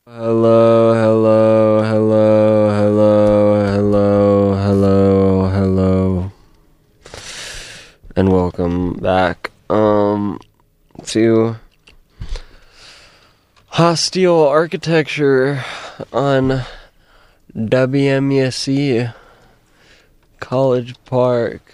Hello, hello, hello, hello, hello, hello, hello, and welcome back, to Hostile Architecture on WMUC College Park.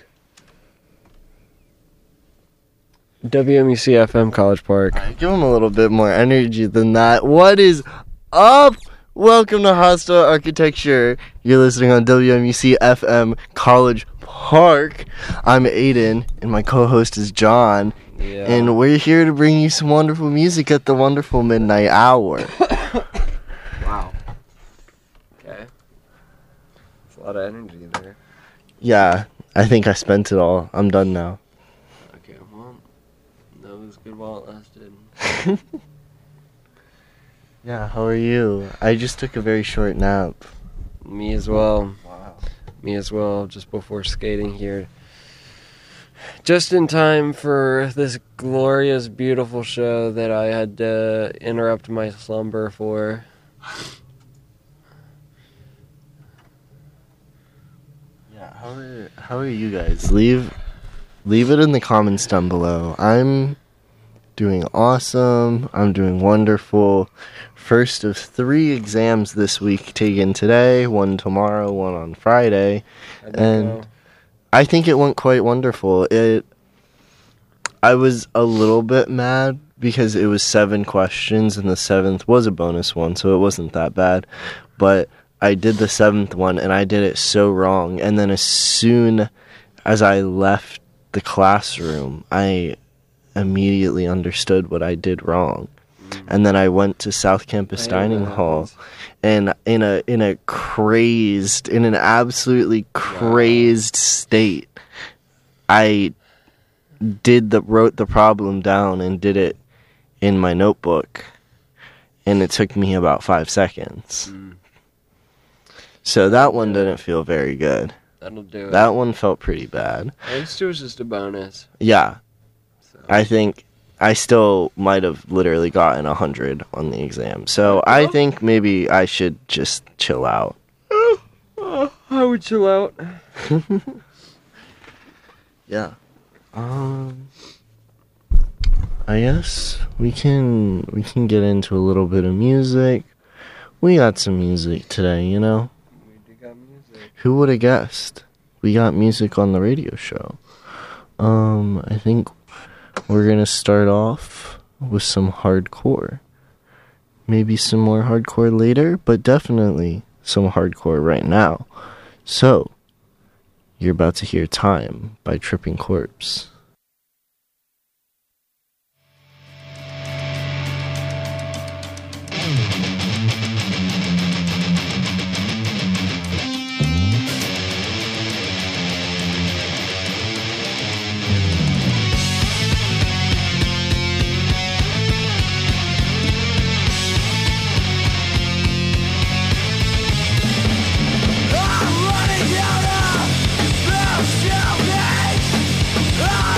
WMUC FM College Park. Right, give them a little bit more energy than that. What is up? Welcome to Hostile Architecture. You're listening on WMUC FM College Park. I'm Aiden, and my co-host is John. Yeah. And we're here to bring you some wonderful music at the wonderful midnight hour. Wow. Okay. That's a lot of energy there. Yeah, I think I spent it all. I'm done now. Okay, well, that was good while it lasted. Yeah, how are you? I just took a very short nap. Me as well. Wow. Me as well, just before skating here. Just in time for this glorious, beautiful show that I had to interrupt my slumber for. Yeah, how are you guys? Leave it in the comments down below. I'm doing awesome. I'm doing wonderful. First of 3 exams this week taken today, 1 tomorrow, 1 on Friday. And I think it went quite wonderful. I was a little bit mad because it was 7 questions and the 7th was a bonus one, so it wasn't that bad. But I did the 7th one and I did it so wrong. And then as soon as I left the classroom, I immediately understood what I did wrong. And then I went to South Campus Dining Hall, and in an absolutely crazed state, I wrote the problem down and did it in my notebook, and it took me about 5 seconds. So that one didn't feel very good. That'll do it. That one felt pretty bad. At least it was just a bonus. Yeah. So. I think I still might have literally gotten 100 on the exam. So I think maybe I should just chill out. I would chill out. Yeah. I guess we can get into a little bit of music. We got some music today, you know? We do got music. Who would have guessed? We got music on the radio show. I think we're gonna start off with some hardcore. Maybe some more hardcore later, but definitely some hardcore right now. So, you're about to hear Time by Tripping Corpse. I'm running out of the shell.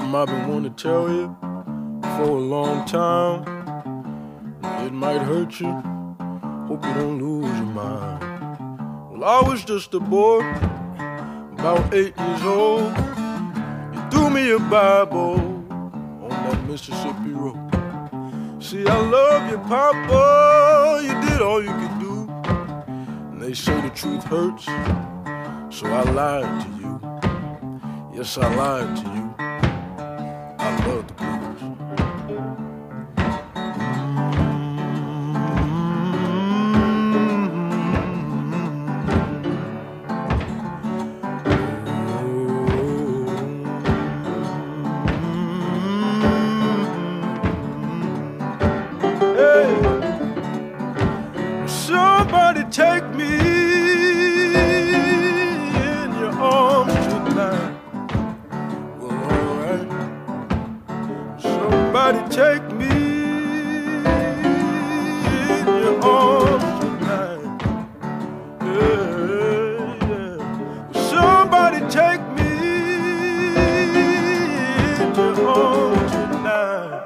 Something I've been wanting to tell you for a long time. It might hurt you, hope you don't lose your mind. Well, I was just a boy, about 8 years old. You threw me a Bible on that Mississippi road. See, I love you, Papa, you did all you could do. And they say the truth hurts, so I lied to you. Yes, I lied to you. I love the blues. Somebody take me in your arms tonight. Well, alright. Somebody take me in your arms tonight. Yeah, yeah. Somebody take me in your arms tonight.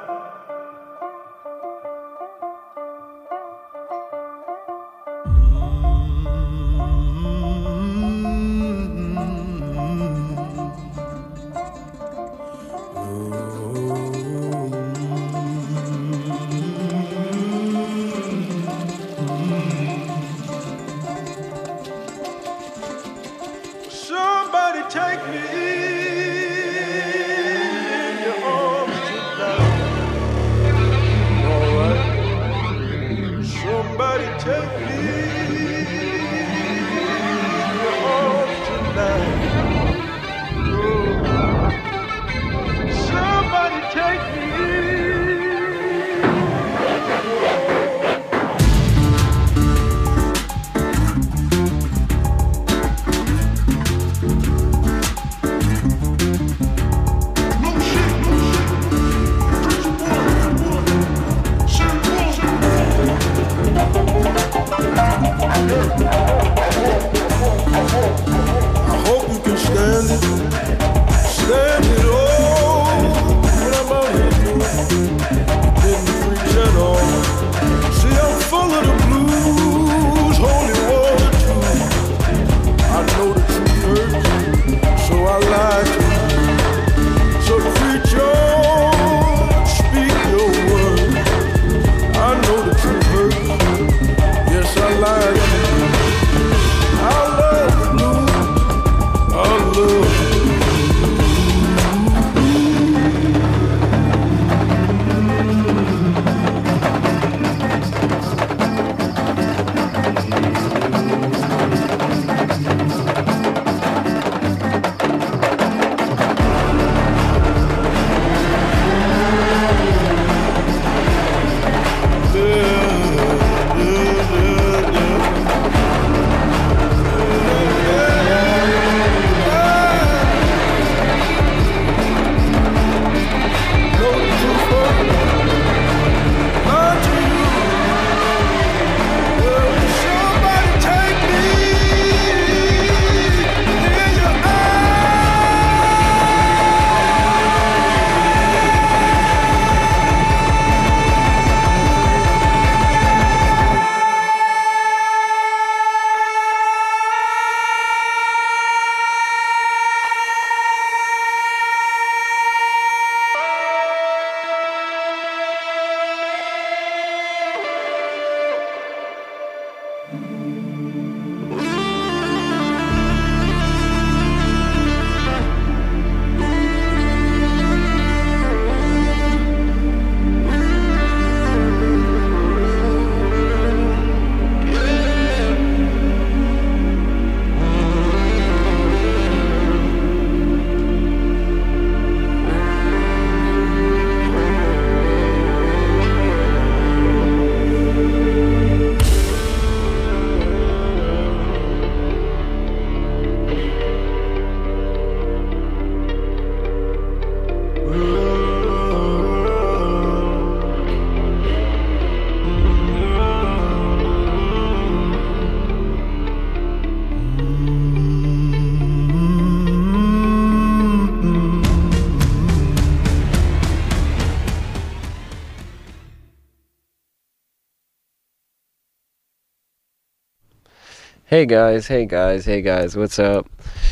Hey guys, what's up?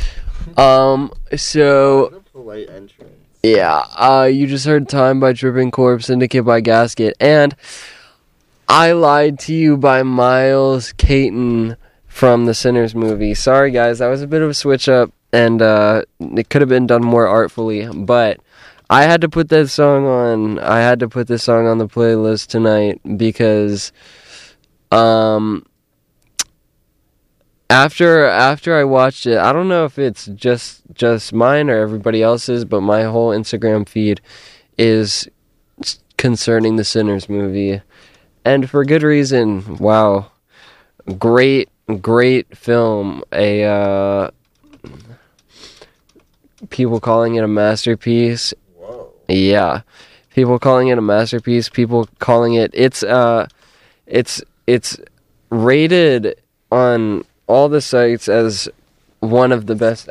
So What a polite entrance. yeah, you just heard Time by Tripping Corpse, Syndicate by Gasket, and I Lied to You by Miles Caton from the Sinners movie. Sorry guys, that was a bit of a switch up, and it could have been done more artfully, but I had to put this song on the playlist tonight because After I watched it, I don't know if it's just mine or everybody else's, but my whole Instagram feed is concerning the Sinners movie, and for good reason. Wow, great film. People calling it a masterpiece. Whoa. Yeah, people calling it a masterpiece. People calling it's rated on all the sites as one of the best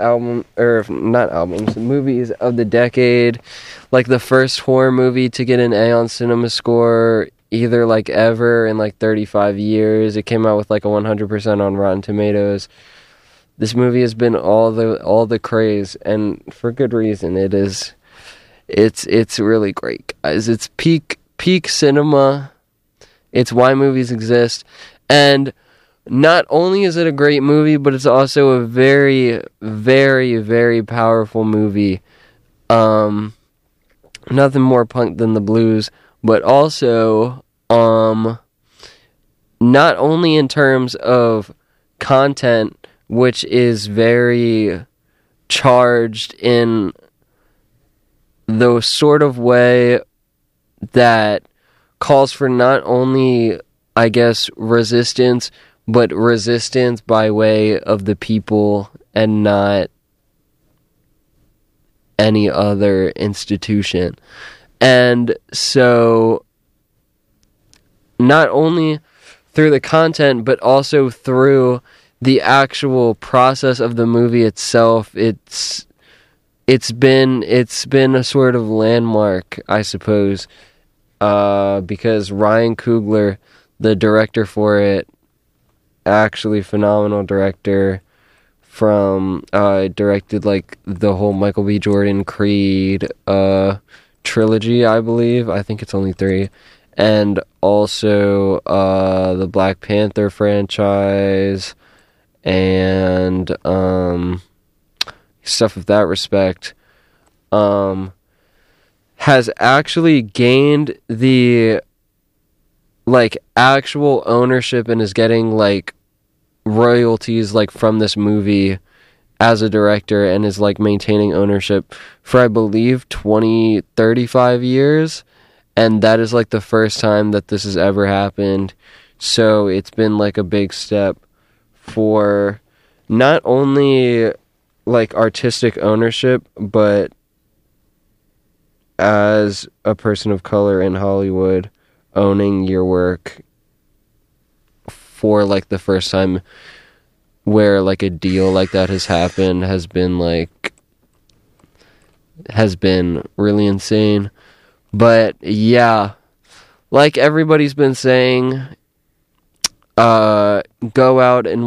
movies of the decade, like the first horror movie to get an A on Cinema Score either like ever in like 35 years. It came out with like a 100% on Rotten Tomatoes. This movie has been all the craze, and for good reason. It's really great, guys. It's peak cinema. It's why movies exist, and not only is it a great movie, but it's also a very, very, very powerful movie. Nothing more punk than the blues, but also, not only in terms of content, which is very charged in the sort of way that calls for not only, I guess, resistance, but resistance by way of the people and not any other institution. And so, not only through the content, but also through the actual process of the movie itself, it's been a sort of landmark, I suppose, because Ryan Coogler, the director for it, actually phenomenal director, from directed like the whole Michael B. Jordan Creed trilogy, I believe. I think it's only 3. And also the Black Panther franchise and stuff of that respect. Has actually gained the like actual ownership and is getting like royalties like from this movie as a director, and is like maintaining ownership for I believe 35 years, and that is like the first time that this has ever happened. So it's been like a big step for not only like artistic ownership, but as a person of color in Hollywood, owning your work for like the first time, where like a deal like that has happened, has been really insane. But yeah, like everybody's been saying, go out and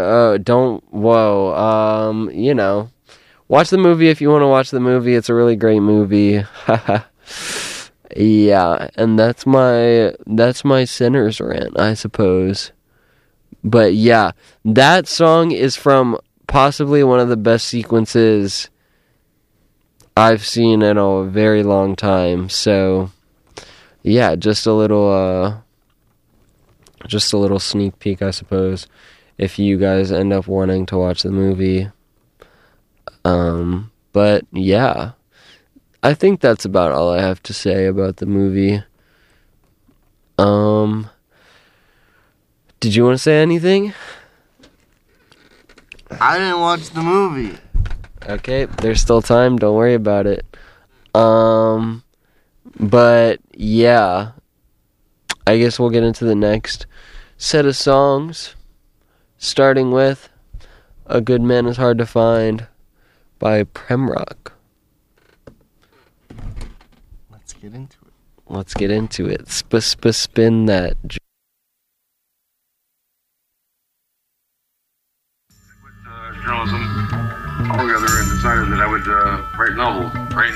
watch the movie if you want to watch the movie. It's a really great movie. Yeah, and that's my Sinners rant, I suppose. But yeah, that song is from possibly one of the best sequences I've seen in a very long time. So yeah, just a little sneak peek, I suppose, if you guys end up wanting to watch the movie. But yeah, I think that's about all I have to say about the movie. Did you want to say anything? I didn't watch the movie. Okay, there's still time. Don't worry about it. But yeah, I guess we'll get into the next set of songs, starting with A Good Man Is Hard to Find by Premrock. Let's get into it. Spin that. decided that I would write novels.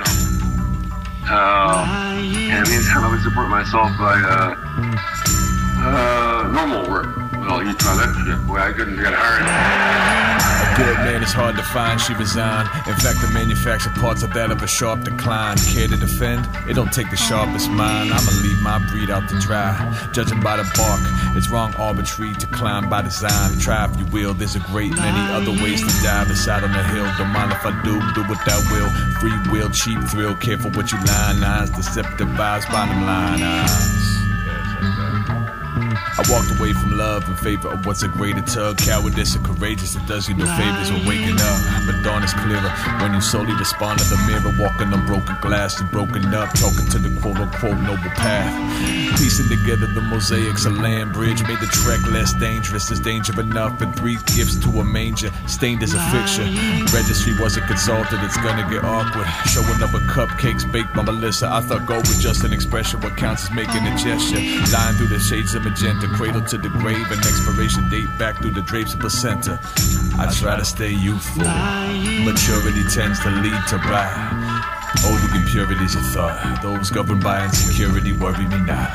And meantime, I would support myself by normal work. Well, you try that shit. Boy, I couldn't get hired. A good man is hard to find, she resigned. In fact, the manufactured parts of that of a sharp decline. Care to defend? It don't take the sharpest mind. I'ma leave my breed out to dry. Judging by the bark, it's wrong arbitrary to climb by design. Try if you will, there's a great many other ways to die beside on the hill. Don't mind if I do what I will. Free will, cheap thrill, careful what you line. Eyes, deceptive vibes, bottom line eyes. I walked away from love in favor of what's a greater tug. Cowardice and courageous, it does you no favors when waking up. But dawn is clearer when you solely respond to the mirror. Walking on broken glass and broken up. Talking to the quote-unquote noble path. Piecing together the mosaics of land bridge. Made the trek less dangerous. There's danger enough. And 3 gifts to a manger. Stained as a fixture. Registry wasn't consulted, it's gonna get awkward. Showing up with cupcakes baked by Melissa. I thought gold was just an expression. What counts is making a gesture. Lying through the shades of magenta. Cradle to the grave, an expiration date back through the drapes of placenta. I try to stay youthful. Maturity tends to lead to pride. Holding impurities of thought. Those governed by insecurity worry me not.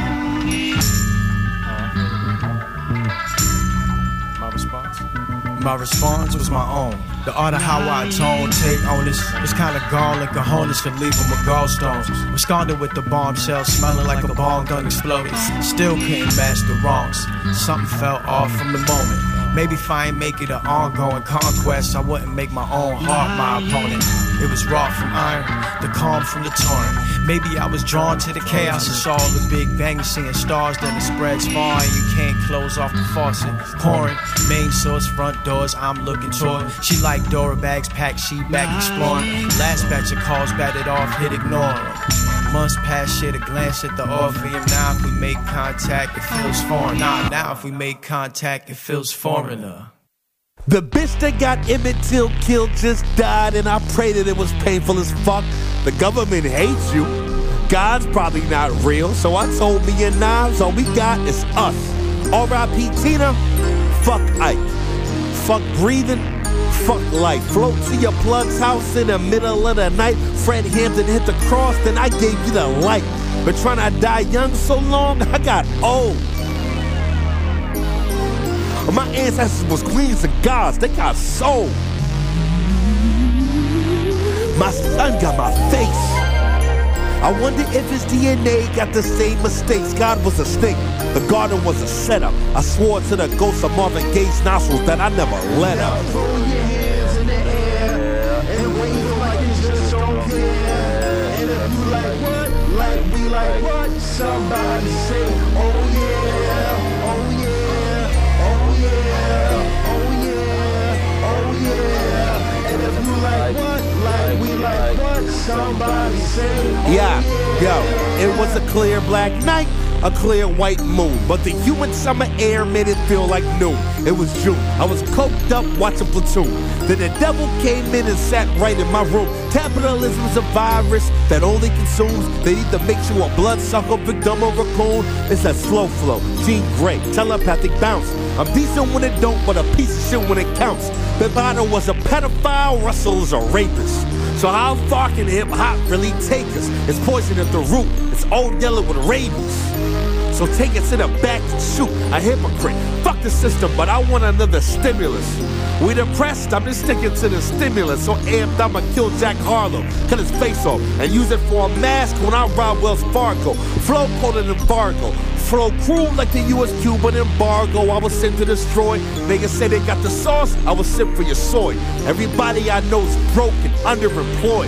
My response? My response was my own. The art of how I atone, take onus. It's kinda gone like cojones to leave them with gallstones. Absconded with the bombshell, smelling like a bomb gun exploded. Still couldn't match the wrongs. Something felt off from the moment. Maybe if I ain't make it an ongoing conquest, I wouldn't make my own heart my opponent. It was raw from iron, the calm from the torrent. Maybe I was drawn to the chaos and saw the big bang, seeing stars, then it spreads far and you can't close off the faucet. Pouring, main source, front doors, I'm looking toward. She like Dora bags packed, she back exploring. Last batch of calls batted off, hit ignore 'em. Months past, shit, a glance at the Orpheum. Now if we make contact, it feels foreign. Now if we make contact, it feels foreigner. The bitch that got Emmett Till killed just died, and I pray that it was painful as fuck. The government hates you. God's probably not real, so I told me and Nas, all we got is us. R.I.P. Tina, fuck Ike. Fuck breathing, fuck life. Float to your plug's house in the middle of the night. Fred Hampton hit the cross, then I gave you the light. Been trying to die young so long, I got old. My ancestors was queens and gods, they got soul. My son got my face. I wonder if his DNA got the same mistakes. God was a snake, the garden was a setup. I swore to the ghost of Marvin Gaye's nostrils that I never let up. Throw your hands in the air and wave like it's just don't care. And if you like what, like we like what, somebody say, oh yeah, oh yeah, oh yeah, oh yeah, oh yeah. And if you like what, like we like what, somebody say, oh yeah. Yo, it was a clear black night, a clear white moon, but the humid summer air made it feel like noon. It was June, I was coked up watching Platoon. Then the devil came in and sat right in my room. Capitalism's a virus that only consumes. They either makes you a bloodsucker, victim, or raccoon. It's that slow flow, Jean Grey, telepathic bounce. I'm decent when it don't, but a piece of shit when it counts. Bebado was a pedophile, Russell is a rapist. So how far can hip-hop really take us? It's poison at the root, it's old yellow with rabies. So take it to the back and shoot, a hypocrite. Fuck the system, but I want another stimulus. We depressed, I'm just sticking to the stimulus. So amped, I'ma kill Jack Harlow, cut his face off, and use it for a mask when I rob Wells Fargo. Flow colder than Fargo. Flow cruel like the U.S. Cuban embargo. I was sent to destroy. Niggas say they got the sauce, I was sent for your soy. Everybody I know is broke and underemployed.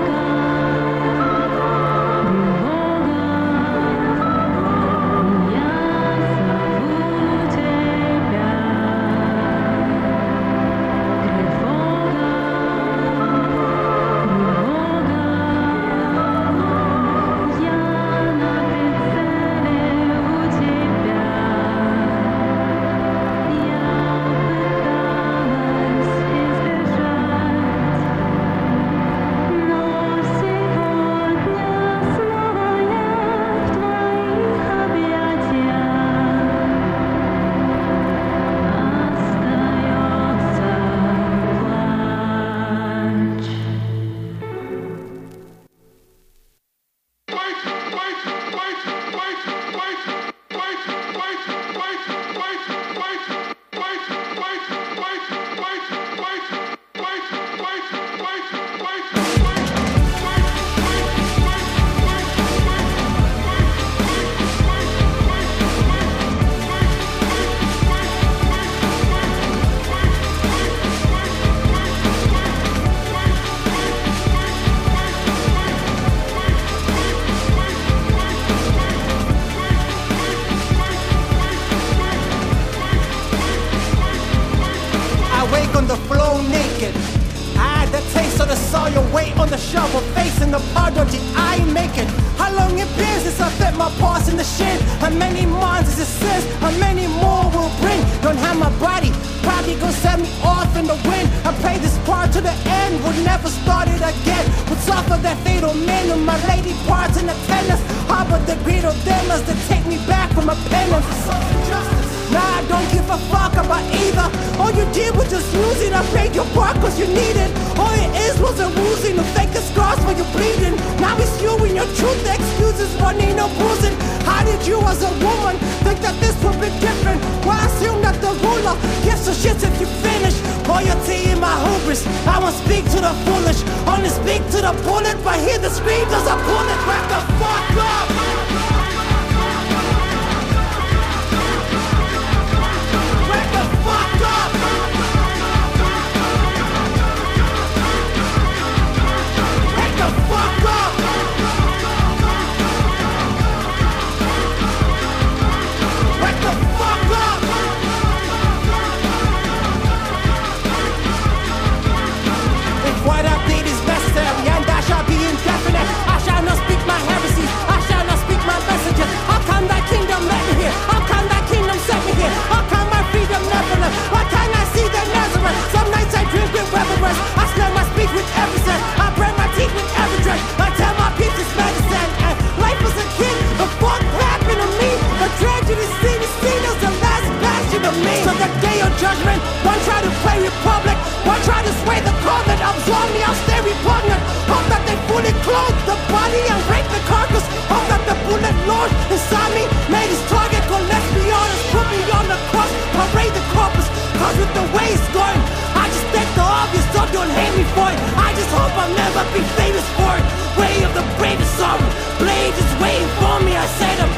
Yeah. on the floor naked. I had the taste of the soil, weight on the shovel, facing the apology I ain't making. How long it been since I fed my paws in the shin? How many months is it since? How many more will bring? Don't have my body, probably gonna set me off in the wind. I played this part to the end, will never start it again. What's off of that fatal man of my lady parts in the tennis? How about the greed of them as to take me back from a penance? Nah, I don't give a fuck about either. All you did was just use it. I paid your part cause you need it. All it is was a woozing, no fake scars for you bleeding. Now it's you and your truth, the excuses running no bruising. How did you as a woman think that this would be different? Well, I assume that the ruler gives a shit if you finish. Loyalty in my hubris, I won't speak to the foolish. Only speak to the bullet, but hear the screams as I pull it. Back the fuck up! What I did is necessary, and I shall be indefinite. I shall not speak my heresies, I shall not speak my messages. How come thy kingdom let me here? How come thy kingdom set me here? How come my freedom never left? Why can't I see the Nazareth? Some nights I drink with reverence, I slur my speech with every sense, I break my teeth with every drink. I tell my peace is medicine, and life as a kid, the fuck happened to me? The tragedy seen is seen as the last passion of me. So the day of judgment, one try to play Republic, one try to sway the covenant. Absorb me, I'll stay repugnant. Hope that they fully clothe the body and break the carcass. Hope that the bullet lodged inside me made his target. Go, let's be honest, put me on the cross, parade the corpus. Cause with the way it's going, I just take the obvious, so don't hate me for it. I just hope I'll never be famous for it. Way of the bravest sorrow, blade is waiting for me, I said him.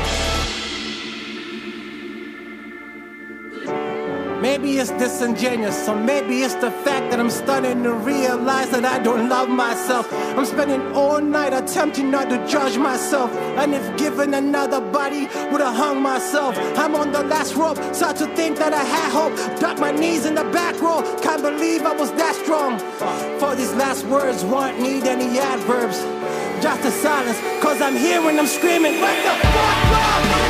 Maybe it's disingenuous, or maybe it's the fact that I'm starting to realize that I don't love myself. I'm spending all night attempting not to judge myself, and if given another body, would've hung myself. I'm on the last rope, start to think that I had hope. Duck my knees in the back row, can't believe I was that strong. For these last words won't need any adverbs, just a silence, cause I'm hearing them screaming, wake the fuck up!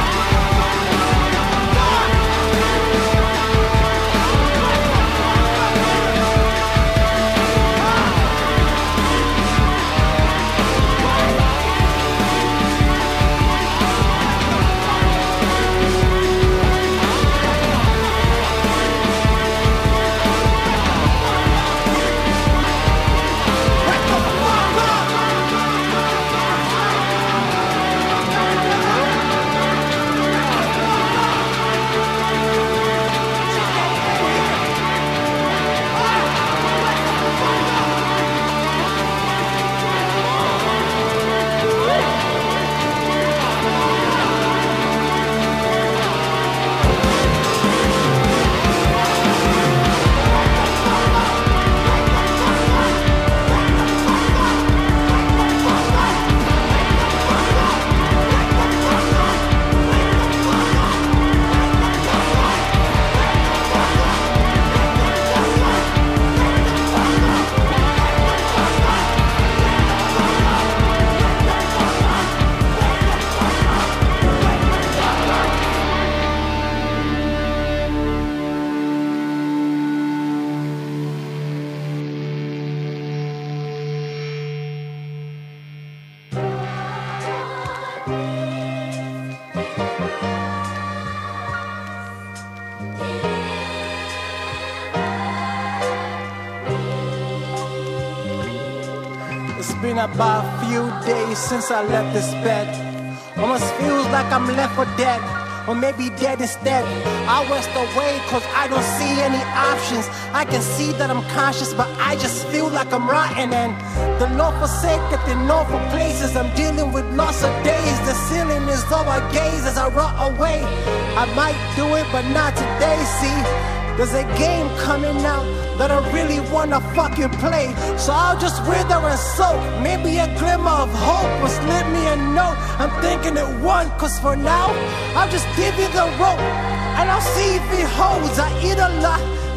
It's been about a few days since I left this bed. Almost feels like I'm left for dead, or maybe dead instead. I rest away cause I don't see any options. I can see that I'm conscious, but I just feel like I'm rotten. And the Lord forsaken, the Lord for places. I'm dealing with lots of days. The ceiling is over I gaze as I rot away. I might do it, but not today, see. There's a game coming out that I really wanna fucking play. So I'll just wither and soak. Maybe a glimmer of hope will slip me a note. I'm thinking it won, cause for now I'll just give you the rope, and I'll see if it holds. I eat a lot,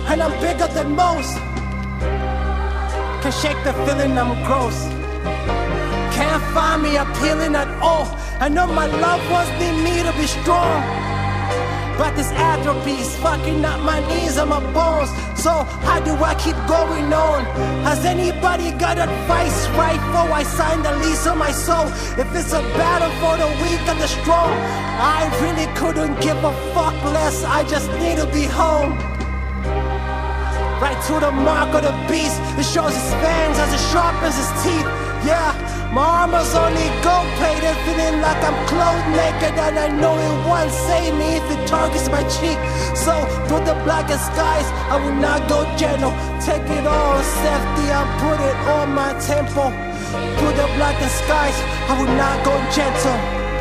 and I'm bigger than most. Can shake the feeling I'm gross. Can't find me appealing at all. I know my loved ones need me to be strong, but this atrophy's fucking up my knees and my bones. So how do I keep going on? Has anybody got advice right before I sign the lease on my soul? If it's a battle for the weak and the strong, I really couldn't give a fuck less. I just need to be home. Right to the mark of the beast. It shows his fangs as it sharpens his teeth. Yeah, my armor's only gold plated, feeling like I'm clothed naked, and I know it won't save me if it targets my cheek. So through the blackest skies, I will not go gentle. Take it all safety and put it on my temple. Through the blackest skies, I will not go gentle.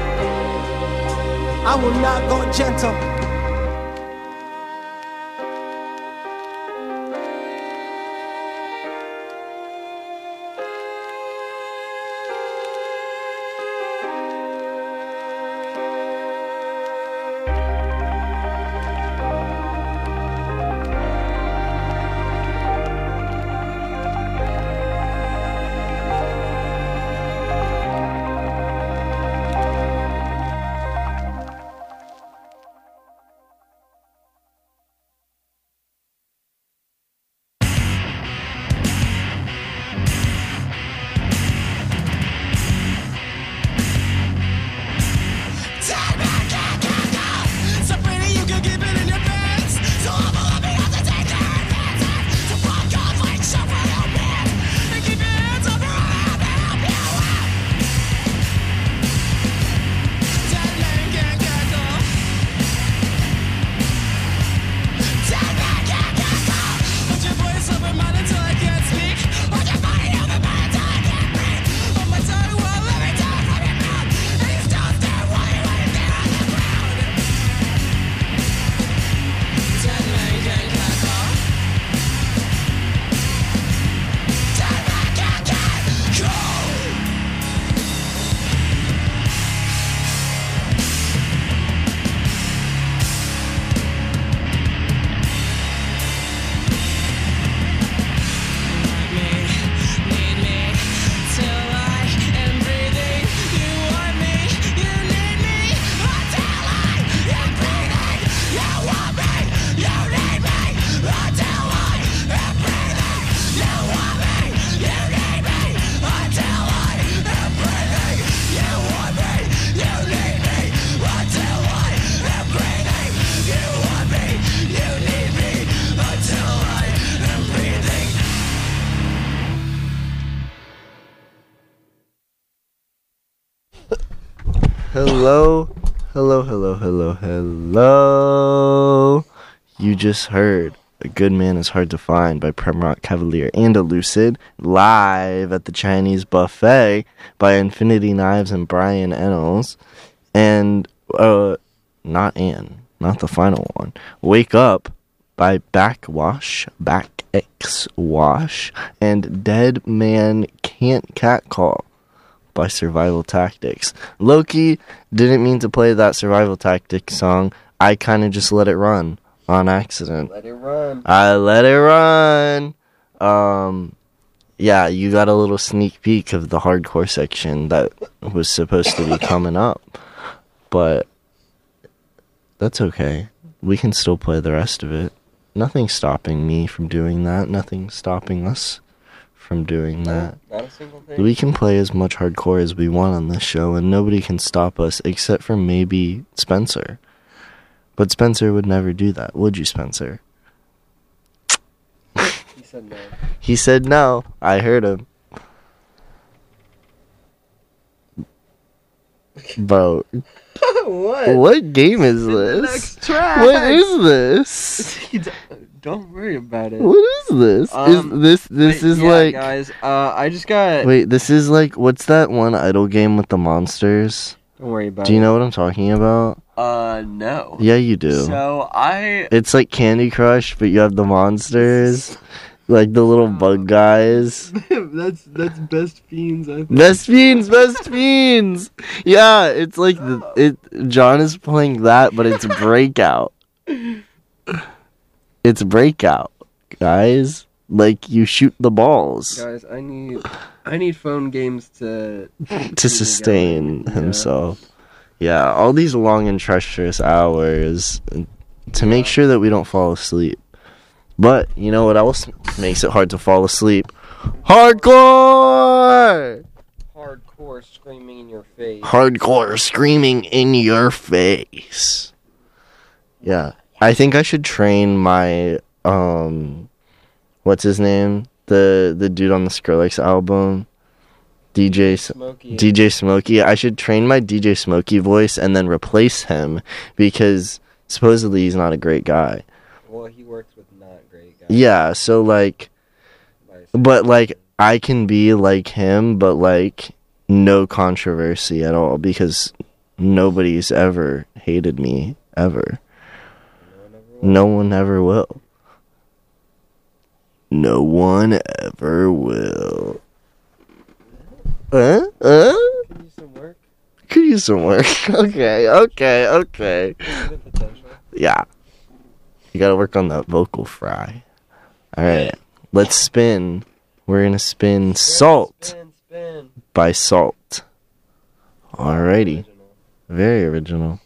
I will not go gentle. Hello, hello, hello, hello, hello. You just heard A Good Man Is Hard to Find by Premrock Cavalier and Elucid, live at the Chinese Buffet by Infinity Knives and Brian Ennals. And, not the final one. Wake Up by Backwash, Back X Wash, and Dead Man Can't Catcall by Survival Tactics. Loki didn't mean to play that Survival Tactics song. I kind of just let it run on accident. Let it run. I let it run. Yeah, you got a little sneak peek of the hardcore section that was supposed to be coming up. But that's okay. We can still play the rest of it. Nothing's stopping me from doing that. Nothing's stopping us from doing that. Not a single thing. We can play as much hardcore as we want on this show, and nobody can stop us except for maybe Spencer. But Spencer would never do that, would you, Spencer? He said no. He said no. I heard him. Bro, what game is this? What is this? Don't worry about it. What is this? This is like, guys. I just got. Wait, this is like, what's that one idle game with the monsters? Don't worry about it. Do you know what I'm talking about? No. Yeah, you do. So It's like Candy Crush, but you have the monsters, like the little bug guys. that's Best Fiends. I think. Best Fiends. Yeah, it's like John is playing that, but it's Breakout. It's Breakout. guys. Like, you shoot the balls Guys, I need phone games to to sustain himself. Yeah, all these long and treacherous hours to make sure that we don't fall asleep. But you know what else makes it hard to fall asleep? Hardcore! Hardcore screaming in your face. Hardcore screaming in your face. Yeah. I think I should train my what's his name? The dude on the Skrillex album. DJ Smokey. I should train my DJ Smokey voice and then replace him because supposedly he's not a great guy. Well, he works with not great guys. Yeah, so like but like I can be like him but like no controversy at all because nobody's ever hated me ever. No one ever will. No one ever will. Could use some work. Could use some work. Okay. Yeah. You gotta work on that vocal fry. Alright. Let's spin. We're gonna spin Salt Spin. by Salt. Alrighty. Very original.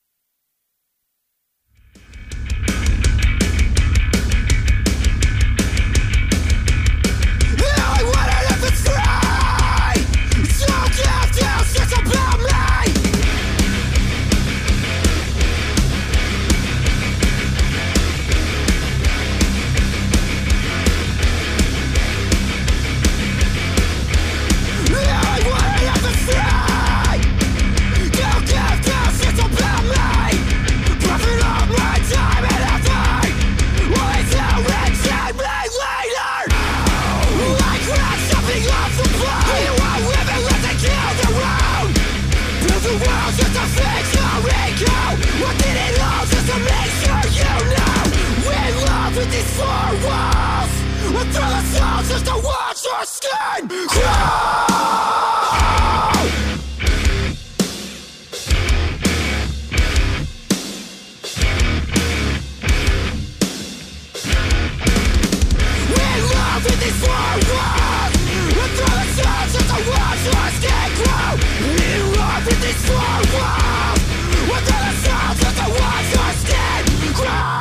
Just to watch your skin crawl. We love with these four walls. Through the sounds just to watch your skin grow. We love with these four walls. Through the sounds just to watch your skin grow.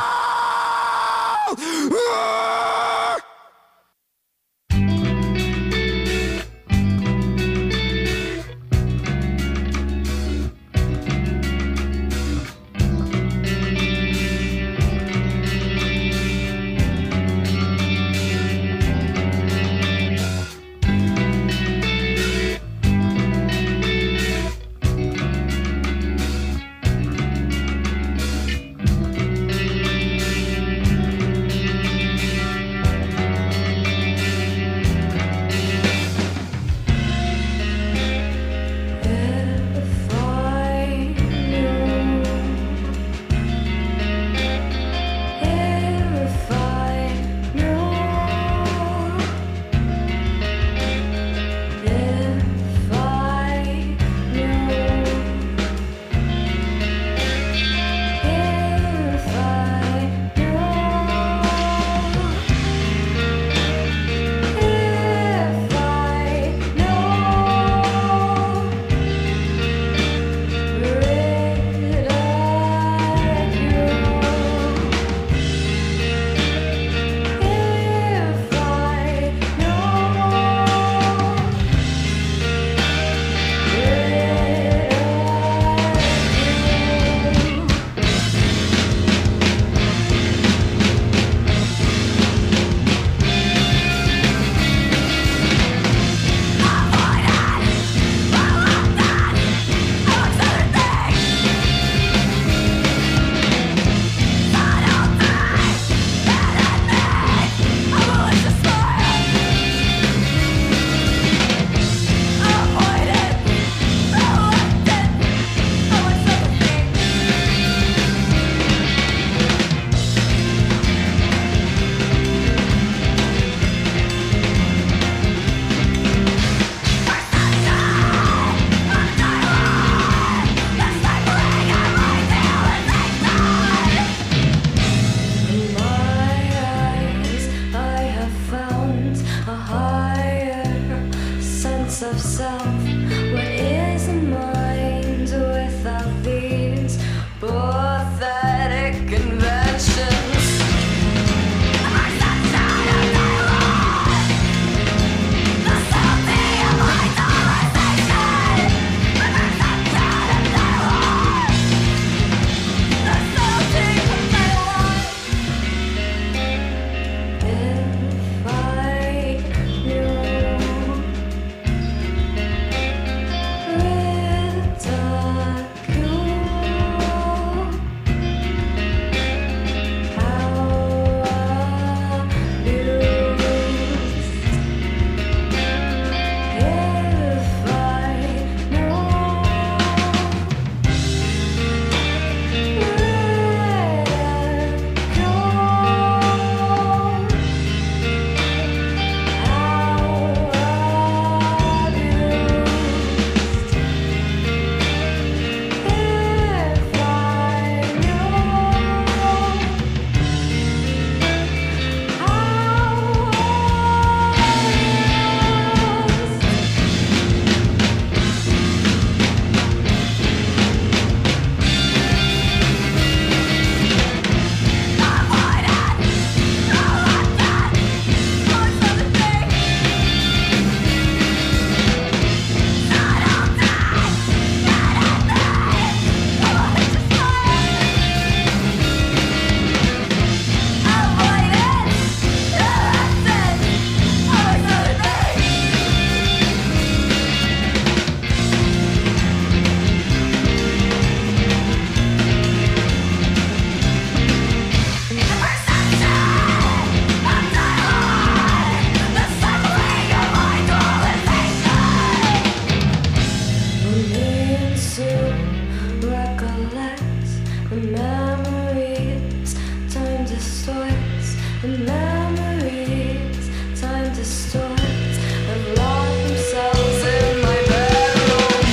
distorts the memories. Time distorts have locked themselves in my bedroom.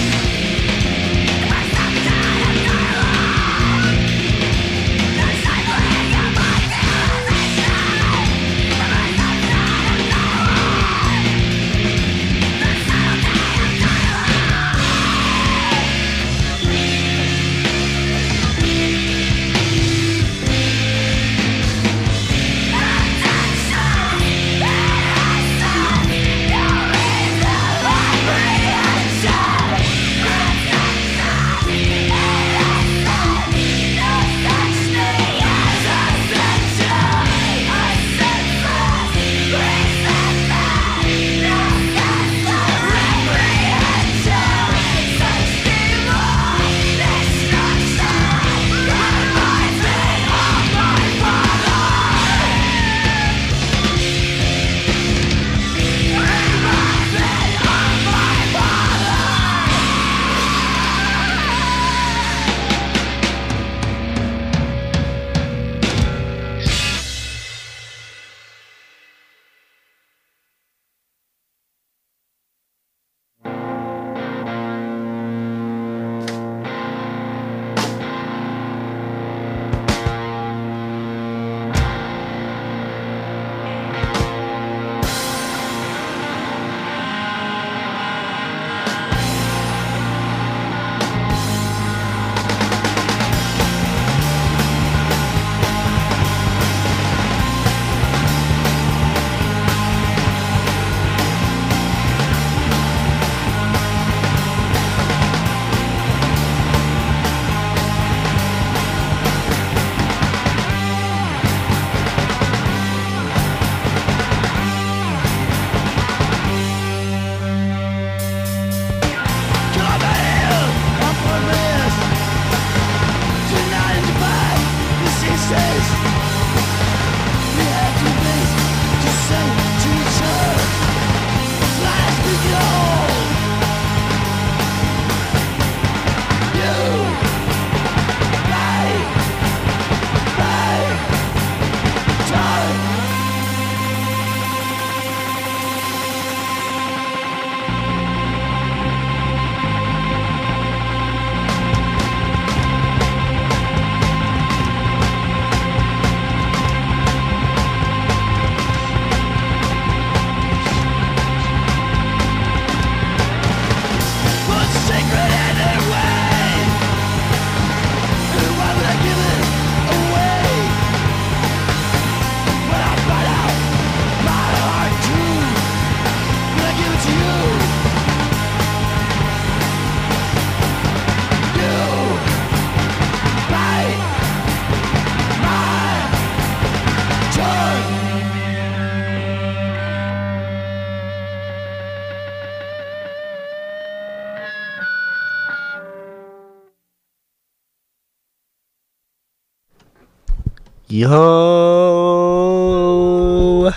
Yo,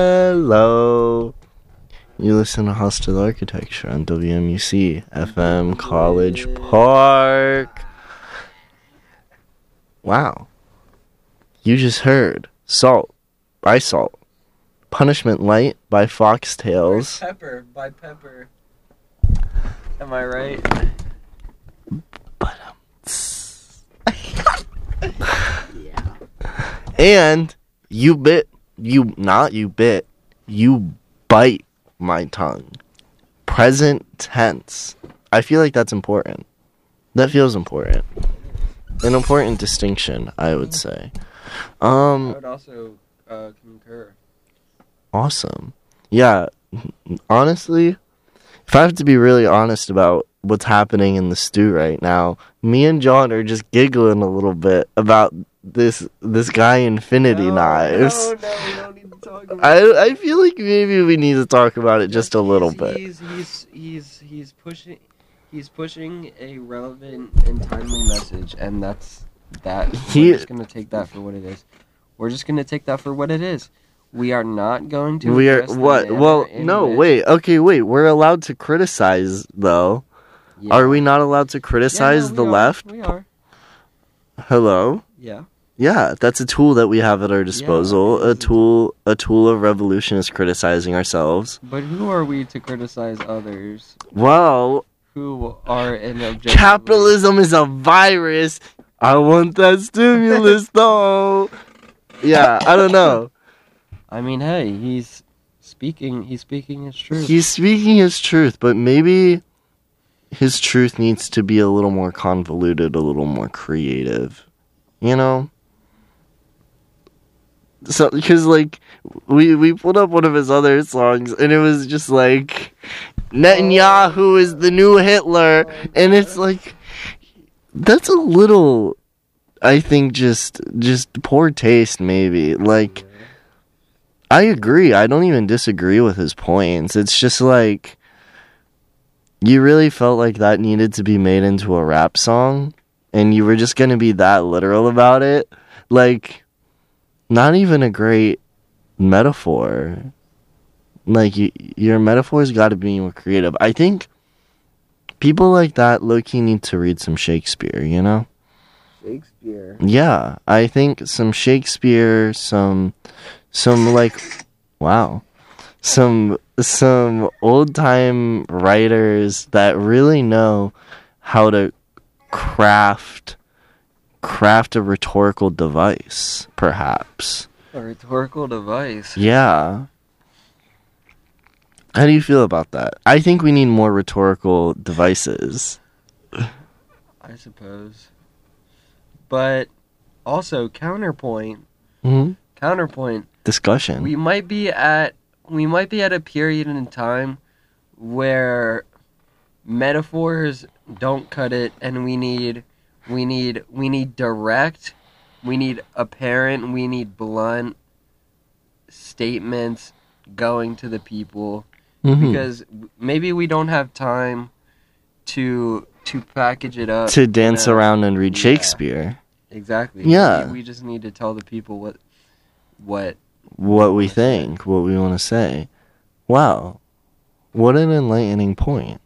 hello. You listen to Hostile Architecture on WMUC FM College Park. Wow. You just heard Salt by Salt, Punishment Light by Foxtails. Pepper by Pepper. Am I right? And you bite my tongue. Present tense. I feel like that's important. That feels important. An important distinction, I would say. I would also concur. Awesome. Yeah, honestly, if I have to be really honest about what's happening in the stew right now, me and John are just giggling a little bit about this guy Infinity Knives. No, we don't need to talk about it. I feel like maybe we need to talk about it just a little bit. He's pushing a relevant and timely message, and that's that. We're just gonna take that for what it is. We're just gonna take that for what it is. We are not going to. We are what? Well, no, wait. Okay, wait. We're allowed to criticize, though. Yeah. Are we not allowed to criticize the left? We are. Hello? Yeah. Yeah, that's a tool that we have at our disposal. A tool of revolution is criticizing ourselves. But who are we to criticize others Well, who are in objectively... capitalism is a virus. I want that stimulus though. Yeah, I don't know. I mean, hey, he's speaking his truth. He's speaking his truth, but maybe his truth needs to be a little more convoluted, a little more creative. You know? So, because, like, we pulled up one of his other songs, and it was just like, Netanyahu is the new Hitler, and it's like, that's a little, I think, just poor taste, maybe. Like, I agree. I don't even disagree with his points. It's just like, you really felt like that needed to be made into a rap song, and you were just going to be that literal about it. Like, not even a great metaphor. Like, your metaphor's got to be more creative. I think people like that low-key need to read some Shakespeare, you know? Shakespeare. Yeah, I think some Shakespeare, some like, wow, some old-time writers that really know how to craft a rhetorical device, perhaps. A rhetorical device. Yeah. How do you feel about that? I think we need more rhetorical devices. I suppose. But also, counterpoint. Mm-hmm. Counterpoint. Discussion. We might be at a period in time where metaphors don't cut it, and we need direct, we need apparent, we need blunt statements going to the people, because maybe we don't have time to package it up, to dance around and read Shakespeare. Exactly. Yeah. We just need to tell the people what we think, what we want to say. Wow. What an enlightening point.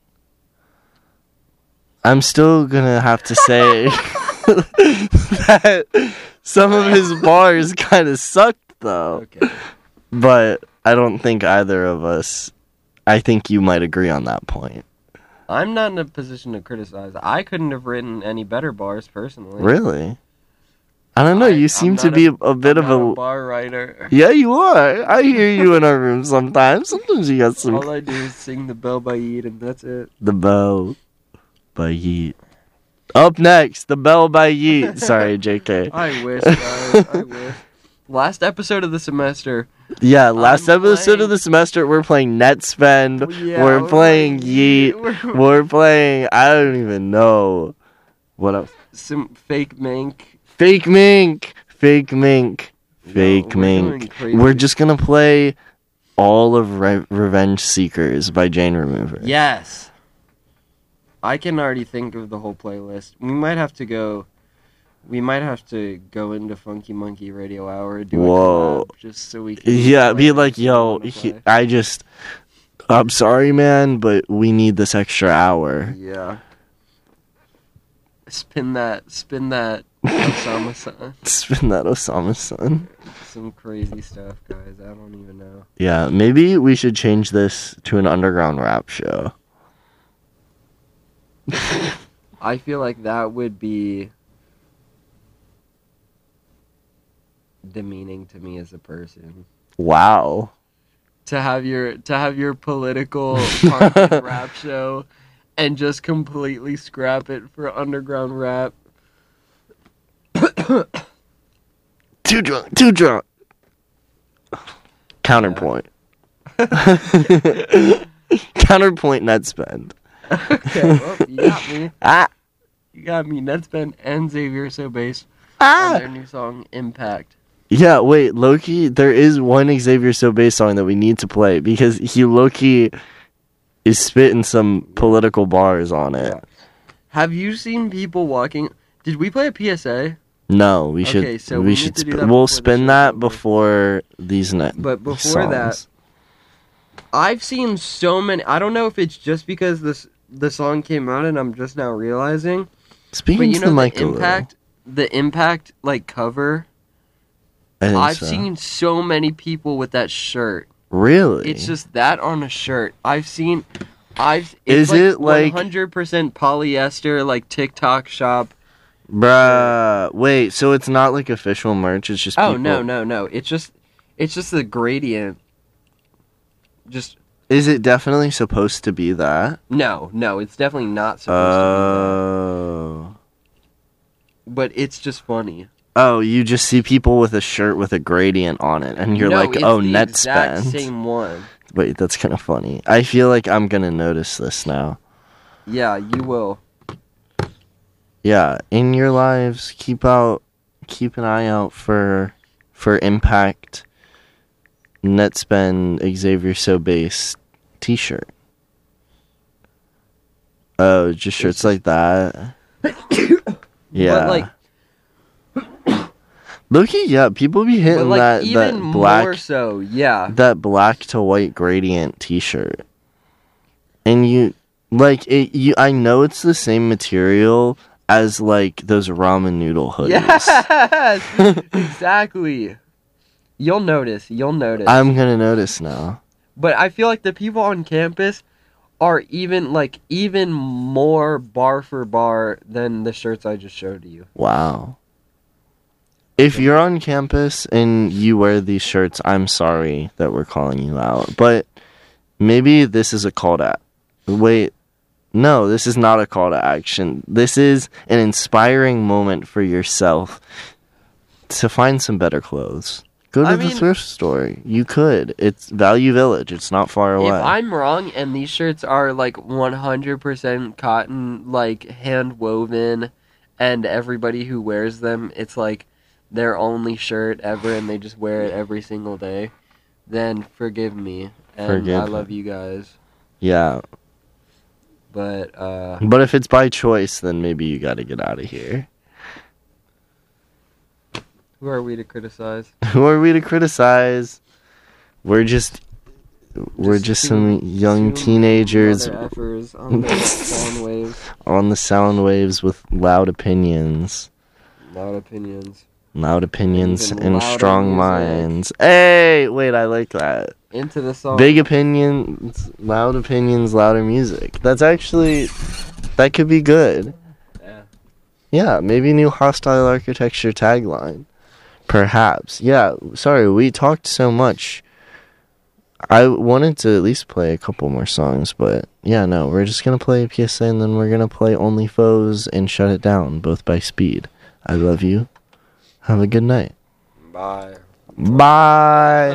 I'm still gonna have to say that some of his bars kind of sucked, though. Okay. But I don't think either of us, I think you might agree on that point. I'm not in a position to criticize. I couldn't have written any better bars, personally. Really? I don't know, you seem to be a bit of a bar writer. Yeah, you are. I hear you in our room sometimes. Sometimes you got some... All I do is sing The Bell by Yeat, and that's it. The Bell by Yeat. Up next, The Bell by Yeat. Sorry, JK. I wish, guys. I wish. Last episode of the semester. Yeah, last episode of the semester, we're playing Netspend. Yeah, we're playing Yeet. We're playing... I don't even know. What else? Some fake mink. Fake Mink. Fake Mink. Fake Mink. We're just gonna play all of Revenge Seekers by Jane Remover. Yes. I can already think of the whole playlist. We might have to go into Funky Monkey Radio Hour and do a collab just so we can... Yeah, be like, yo, I'm sorry, man, but we need this extra hour. Yeah. Spin that Osama-san. Spin that Osama-san. Some crazy stuff, guys. I don't even know. Yeah, maybe we should change this to an underground rap show. I feel like that would be demeaning to me as a person. Wow. To have your political content rap show and just completely scrap it for underground rap. Too drunk. Counterpoint. Counterpoint Netspend. Okay, well, you got me. You got me. Netspend and Xavier So Bass on their new song, Impact. Yeah, wait, Loki, there is one Xavier So Bass song that we need to play because he Loki is spitting some political bars on it. Yeah. Have you seen people walking? Did we play a PSA? No, we should. Okay, so we should. We'll spin that before these But before songs. that, I've seen so many. I don't know if it's just because the song came out and I'm just now realizing. Speaking but you to know the mic the Impact. the Impact like cover. I think I've so. seen so many people with that shirt. Really? It's just that on a shirt. Is it 100% polyester like TikTok shop? Bruh. Wait, so it's not like official merch, it's just people... Oh no. It's just the gradient. Just Is it definitely supposed to be that? no, it's definitely not supposed to be that. But it's just funny. Oh, you just see people with a shirt with a gradient on it, and you're No, like, it's oh, the net exact spend. same one. Wait, that's kind of funny. I feel like I'm gonna notice this now. Yeah, you will. Yeah, in your lives, keep an eye out for Impact net spend Xavier So Base t-shirt. Oh, just shirts like that. Yeah. But like, Look-y, yeah, people be but hitting like that even black more so, yeah. that black to white gradient t-shirt. And you like it I know it's the same material as like those ramen noodle hoodies. Yes, exactly. You'll notice. I'm gonna notice now. But I feel like the people on campus are even more bar for bar than the shirts I just showed you. Wow. If you're on campus and you wear these shirts, I'm sorry that we're calling you out. But maybe this is a call to... Wait. No, this is not a call to action. This is an inspiring moment for yourself to find some better clothes. Go to the thrift store. You could. It's Value Village. It's not far away. If I'm wrong and these shirts are like 100% cotton, like hand woven, and everybody who wears them, it's like their only shirt ever and they just wear it every single day, then forgive me. And I love you guys. Yeah. But if it's by choice, then maybe you gotta get out of here. who are we to criticize? Who are we to criticize? We're just some young teenagers On the sound waves. on the sound waves with loud opinions. Loud opinions. Loud opinions Even and louder strong music. minds. Hey, wait, I like that. Into the song. Big opinions, loud opinions, louder music. That could be good. Yeah. Yeah, maybe new hostile architecture tagline. Perhaps. Yeah, sorry, we talked so much. I wanted to at least play a couple more songs, but yeah, no, we're just going to play a PSA and then we're going to play Only Foes and Shut It Down, both by Speed. I love you. Have a good night. Bye. Bye.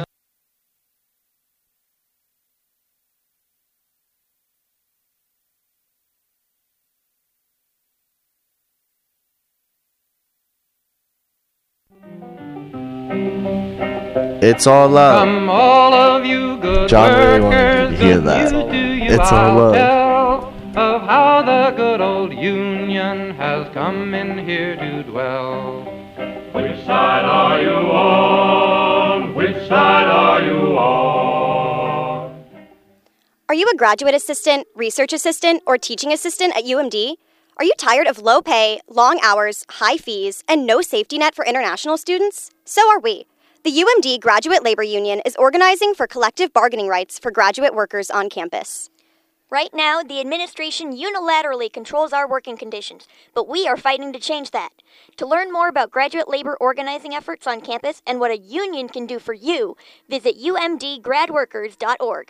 It's all love. Come all of you good John really wanted workers, you to hear good that. news to you It's all I'll love. tell of how the good old Union has come in here to dwell. Which side are you on? Which side are you on? Are you a graduate assistant, research assistant, or teaching assistant at UMD? Are you tired of low pay, long hours, high fees, and no safety net for international students? So are we. The UMD Graduate Labor Union is organizing for collective bargaining rights for graduate workers on campus. Right now, the administration unilaterally controls our working conditions, but we are fighting to change that. To learn more about graduate labor organizing efforts on campus and what a union can do for you, visit umdgradworkers.org.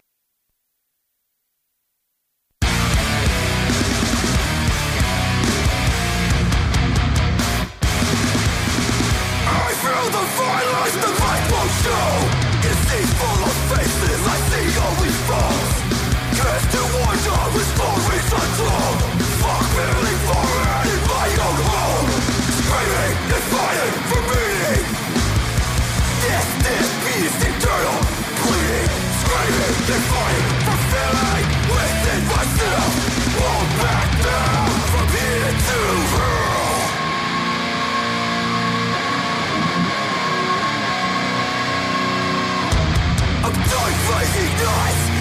I feel the violence, the light won't show. In seas full of faces, I see only foes. Cast to wonder with stories untold. Fuck feeling foreign in my own home. Screaming and fighting for meaning. This beast eternal. Bleeding, screaming and fighting for feeling within myself. Won't back down from here to hell. I'm done fighting nights.